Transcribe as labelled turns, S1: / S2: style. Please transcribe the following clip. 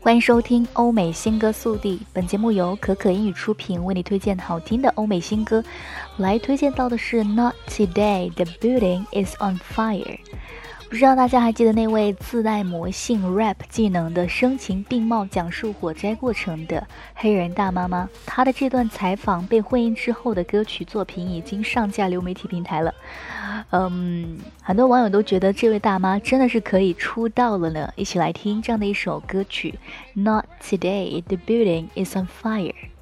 S1: 欢迎收听欧美新歌速递，本节目由可可英语出品，为你推荐好听的欧美新歌。来推荐到的是 Not Today, The Building is on Fire。 不知道大家还记得那位自带魔性 rap 技能的声情并茂讲述火灾过程的黑人大妈吗？她的这段采访被混音之后的歌曲作品已经上架流媒体平台了。很多网友都觉得这位大妈真的是可以出道了呢。一起来听这样的一首歌曲 Not Today, The Building is on Fire。